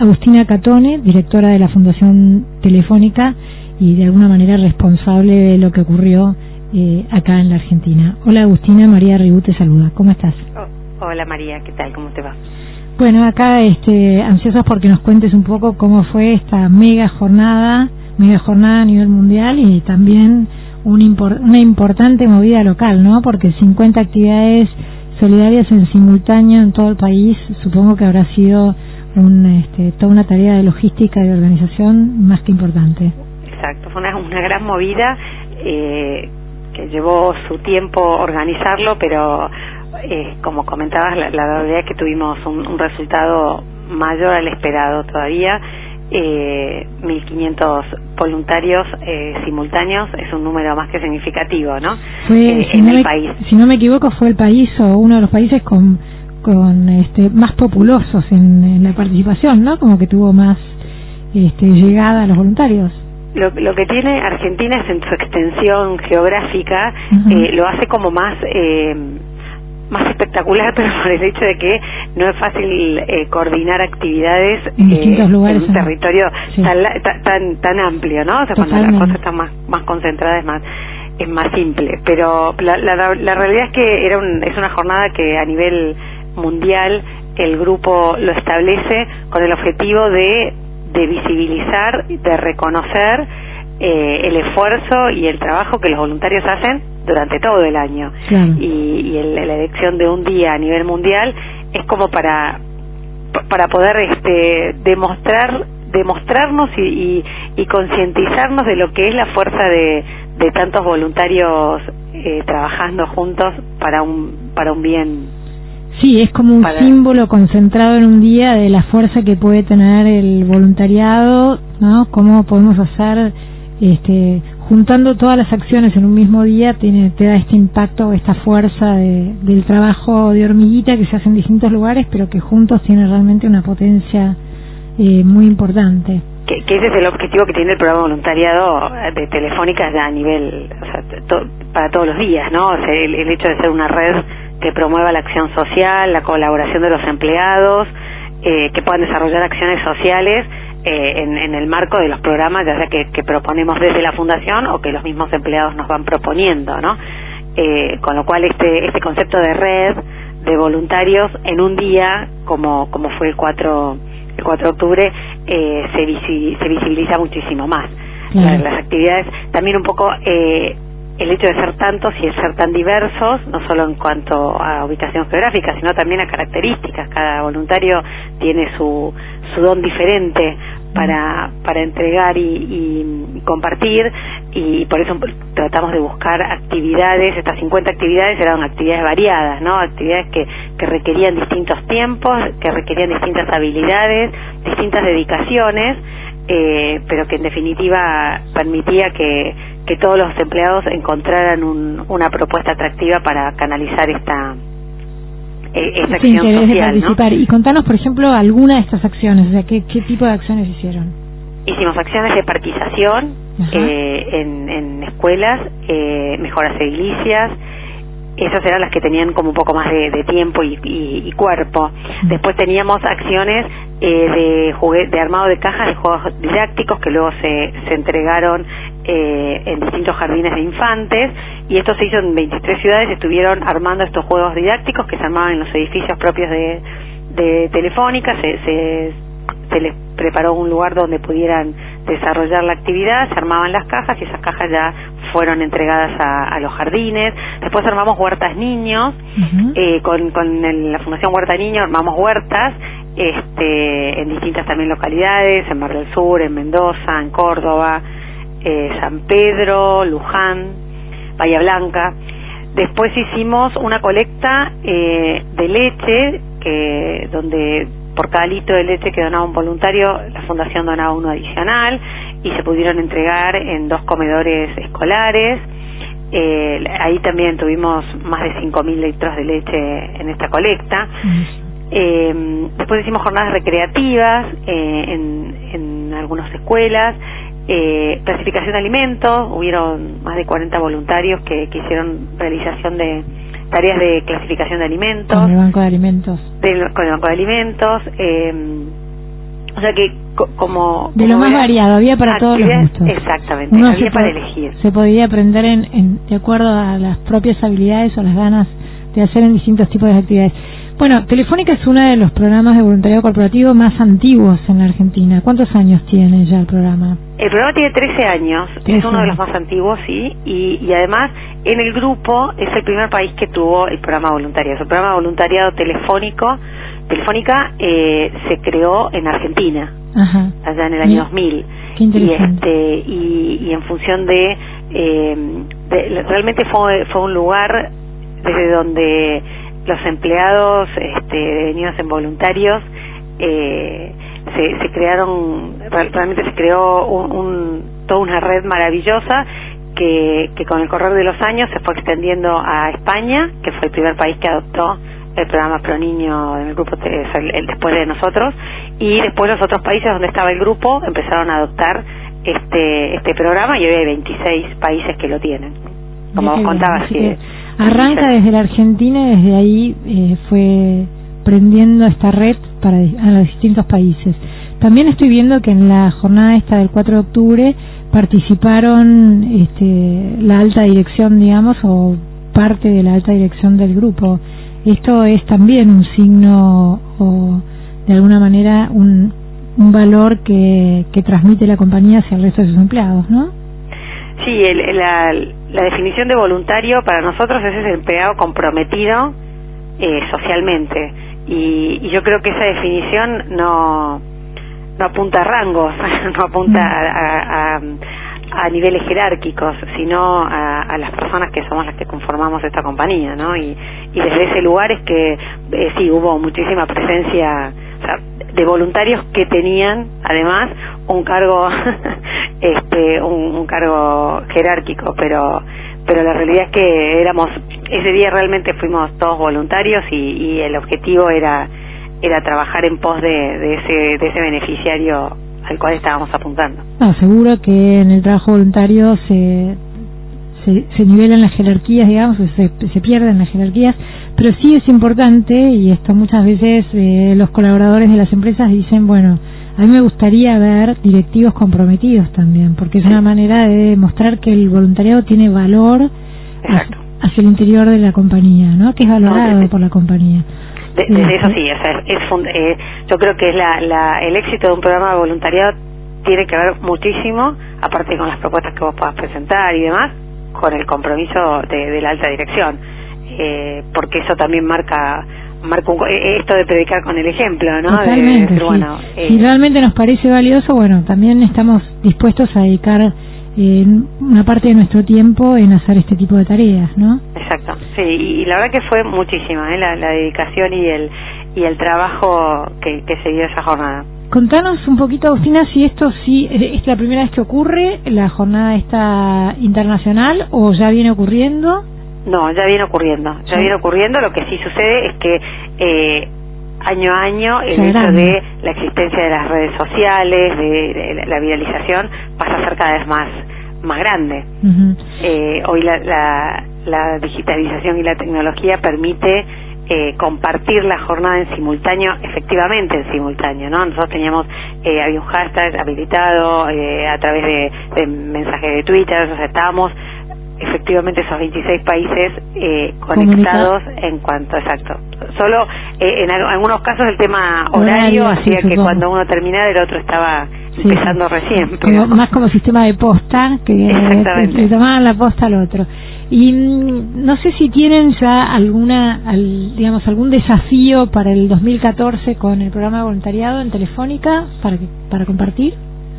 Agustina Catone, directora de la Fundación Telefónica y de alguna manera responsable de lo que ocurrió acá en la Argentina. Hola Agustina, María Ribú te saluda. ¿Cómo estás? Hola María, ¿qué tal? ¿Cómo te va? Bueno, acá ansiosas porque nos cuentes un poco cómo fue esta mega jornada a nivel mundial y también una importante movida local, ¿no? Porque 50 actividades solidarias en simultáneo en todo el país, supongo que habrá sido toda una tarea de logística y de organización más que importante. Exacto, fue una gran movida que llevó su tiempo organizarlo, pero como comentabas, la realidad es que tuvimos un resultado mayor al esperado todavía. 1.500 voluntarios simultáneos es un número más que significativo, ¿no? País. Si no me equivoco, fue el país o uno de los países con más populosos en la participación, ¿no? Como que tuvo más llegada a los voluntarios. Lo que tiene Argentina es en su extensión geográfica, lo hace como más espectacular, pero por el hecho de que no es fácil coordinar actividades en distintos lugares, en un territorio tan amplio, ¿no? O sea, cuando las cosas están más concentradas es más simple. Pero la realidad es que es una jornada que a nivel mundial el grupo lo establece con el objetivo de visibilizar, de reconocer el esfuerzo y el trabajo que los voluntarios hacen durante todo el año. Claro. Y la elección de un día a nivel mundial es como para poder demostrarnos y concientizarnos de lo que es la fuerza de tantos voluntarios trabajando juntos para un bien. Sí, es como un símbolo concentrado en un día de la fuerza que puede tener el voluntariado, ¿no? Cómo podemos hacer, juntando todas las acciones en un mismo día, te da este impacto, esta fuerza del trabajo de hormiguita que se hace en distintos lugares, pero que juntos tiene realmente una potencia muy importante. Que ese es el objetivo que tiene el programa voluntariado de Telefónica ya a nivel, o sea, para todos los días, ¿no? O sea, el hecho de ser una red que promueva la acción social, la colaboración de los empleados, que puedan desarrollar acciones sociales en el marco de los programas, ya sea que proponemos desde la fundación o que los mismos empleados nos van proponiendo, ¿no? Con lo cual este concepto de red de voluntarios en un día, como fue el 4 de octubre, se visibiliza muchísimo más. Las actividades, también un poco el hecho de ser tantos y de ser tan diversos, no solo en cuanto a ubicación geográfica, sino también a características. Cada voluntario tiene su don diferente para entregar y compartir, y por eso tratamos de buscar actividades. Estas 50 actividades eran actividades variadas, ¿no? Actividades que requerían distintos tiempos, que requerían distintas habilidades, distintas dedicaciones, pero que en definitiva permitía que todos los empleados encontraran una propuesta atractiva para canalizar esta acción social, ¿no? Y contanos, por ejemplo, alguna de estas acciones, o sea, ¿qué tipo de acciones hicieron? Hicimos acciones de parquización en escuelas, mejoras edilicias. Esas eran las que tenían como un poco más de tiempo y cuerpo. Después teníamos acciones de armado de cajas de juegos didácticos que luego se entregaron en distintos jardines de infantes, y esto se hizo en 23 ciudades. Estuvieron armando estos juegos didácticos que se armaban en los edificios propios de Telefónica. Se les preparó un lugar donde pudieran desarrollar la actividad, se armaban las cajas y esas cajas ya fueron entregadas a los jardines. Después armamos huertas niños, con la Fundación Huerta Niño armamos huertas en distintas también localidades, en Mar del Sur, en Mendoza, en Córdoba, San Pedro, Luján, Bahía Blanca. Después hicimos una colecta de leche, donde por cada litro de leche que donaba un voluntario, la fundación donaba uno adicional, y se pudieron entregar en 2 comedores escolares. Ahí también tuvimos más de 5.000 litros de leche en esta colecta. Después hicimos jornadas recreativas en algunas escuelas, clasificación de alimentos. Hubieron más de 40 voluntarios que hicieron realización de tareas de clasificación de alimentos. Con el Banco de Alimentos. Con el Banco de Alimentos. O sea que como de lo más variado, había para todos los gustos. Exactamente, había para elegir. Se podía aprender de acuerdo a las propias habilidades o las ganas de hacer en distintos tipos de actividades. Bueno, Telefónica es uno de los programas de voluntariado corporativo más antiguos en la Argentina. ¿Cuántos años tiene ya el programa? El programa tiene 13 años, es uno de los más antiguos, sí, y además en el grupo es el primer país que tuvo el programa voluntario. El programa voluntariado Telefónica se creó en Argentina, ajá, allá en el año 2000. Qué interesante. Y en función de realmente fue un lugar desde donde los empleados venidos en voluntarios se crearon, realmente se creó toda una red maravillosa que con el correr de los años se fue extendiendo a España, que fue el primer país que adoptó el programa Pro Niño en el grupo después de nosotros, y después los otros países donde estaba el grupo empezaron a adoptar este programa, y hoy hay 26 países que lo tienen, como vos contabas. Que arranca desde la Argentina y desde ahí fue prendiendo esta red a los distintos países. También estoy viendo que en la jornada esta del 4 de octubre participaron la alta dirección, digamos, o parte de la alta dirección del grupo. Esto es también un signo o de alguna manera un valor que transmite la compañía hacia el resto de sus empleados, ¿no? Sí, la definición de voluntario para nosotros es ese empleado comprometido socialmente, y yo creo que esa definición no apunta a rangos, no apunta a niveles jerárquicos, sino a las personas que somos las que conformamos esta compañía, ¿no? Y desde ese lugar es que sí hubo muchísima presencia, o sea, de voluntarios que tenían además un cargo un cargo jerárquico, pero la realidad es que ese día realmente fuimos todos voluntarios, y el objetivo era trabajar en pos de ese beneficiario al cual estábamos apuntando. No, seguro que en el trabajo voluntario se nivelan las jerarquías, digamos, se pierden las jerarquías, pero sí es importante, y esto muchas veces los colaboradores de las empresas dicen, bueno, a mí me gustaría ver directivos comprometidos también, porque es una manera de demostrar que el voluntariado tiene valor hacia el interior de la compañía, ¿no? Que es valorado por la compañía. Desde eso sí, o sea, yo creo que es el éxito de un programa de voluntariado tiene que ver muchísimo, aparte con las propuestas que vos puedas presentar y demás, con el compromiso de la alta dirección, porque eso también marca esto de predicar con el ejemplo, ¿no? Totalmente, de decir, bueno, si realmente nos parece valioso, bueno, también estamos dispuestos a dedicar una parte de nuestro tiempo en hacer este tipo de tareas, ¿no? Exacto, sí, y la verdad que fue muchísima la dedicación y el trabajo que se dio esa jornada. Contanos un poquito, Agustina, si esto sí es la primera vez que ocurre, la jornada esta internacional, o ya viene ocurriendo. No, ya viene ocurriendo. Lo que sí sucede es que año a año el hecho de la existencia de las redes sociales, de la viralización, pasa a ser cada vez más grande. Hoy la digitalización y la tecnología permite compartir la jornada en simultáneo, efectivamente en simultáneo, ¿no? Nosotros teníamos, había un hashtag habilitado a través de mensajes de Twitter, o sea, estábamos efectivamente esos 26 países conectados en cuanto, exacto. Solo en algunos casos el tema horario hacía que cuando uno terminara el otro estaba empezando recién. Pero más como sistema de posta, que le tomaban la posta al otro. Y no sé si tienen ya algún desafío para el 2014 con el programa de voluntariado en Telefónica para compartir.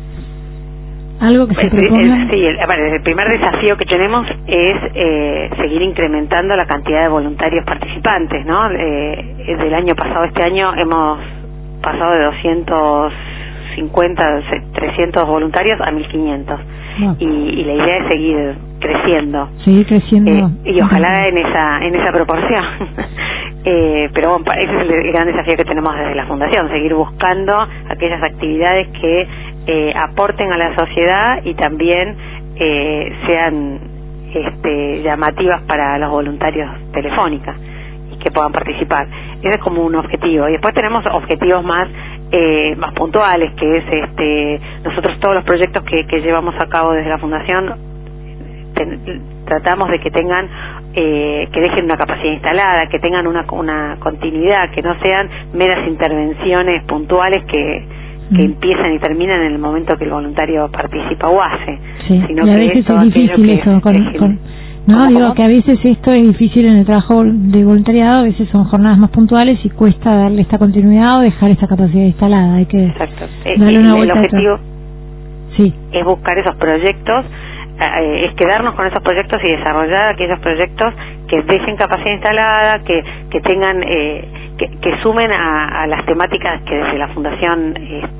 ¿Algo que se proponga? Sí, el primer desafío que tenemos es seguir incrementando la cantidad de voluntarios participantes, ¿no? Del año pasado, este año hemos pasado de 250, 300 voluntarios a 1500. No. Y la idea es seguir creciendo. Seguir creciendo. Y ojalá en esa proporción. Pero bueno, ese es el gran desafío que tenemos desde la Fundación, seguir buscando aquellas actividades que aporten a la sociedad y también sean llamativas para los voluntarios Telefónica y que puedan participar. Ese es como un objetivo. Y después tenemos objetivos más más puntuales, que es nosotros todos los proyectos que llevamos a cabo desde la Fundación tratamos de que tengan que dejen una capacidad instalada, que tengan una continuidad, que no sean meras intervenciones puntuales que empiezan y terminan en el momento que el voluntario participa o hace, sino que a veces es difícil eso digo que a veces esto es difícil en el trabajo de voluntariado, a veces son jornadas más puntuales y cuesta darle esta continuidad o dejar esta capacidad instalada. Hay que darle una vuelta. El objetivo es buscar esos proyectos, es quedarnos con esos proyectos y desarrollar aquellos proyectos que dejen capacidad instalada, que tengan que sumen a las temáticas que desde la fundación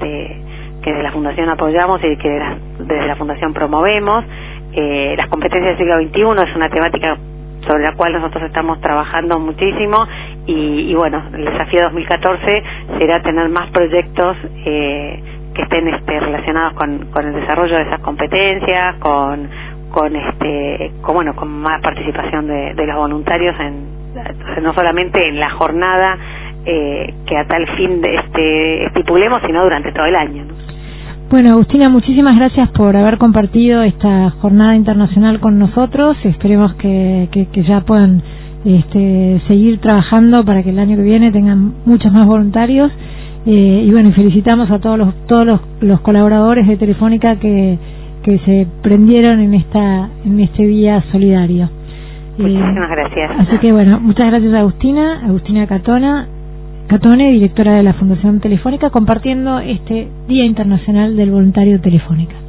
apoyamos y que desde la fundación promovemos. Las competencias del siglo XXI es una temática sobre la cual nosotros estamos trabajando muchísimo y bueno, el desafío 2014 será tener más proyectos que estén relacionados con el desarrollo de esas competencias, con más participación de los voluntarios no solamente en la jornada que a tal fin estipulemos, sino durante todo el año, ¿no? Bueno, Agustina, muchísimas gracias por haber compartido esta jornada internacional con nosotros. Esperemos que ya puedan seguir trabajando para que el año que viene tengan muchos más voluntarios. Y bueno, felicitamos a todos los colaboradores de Telefónica que se prendieron en este día solidario. Muchísimas gracias. Así que bueno, muchas gracias a Agustina Catone, directora de la Fundación Telefónica, compartiendo este Día Internacional del Voluntario Telefónica.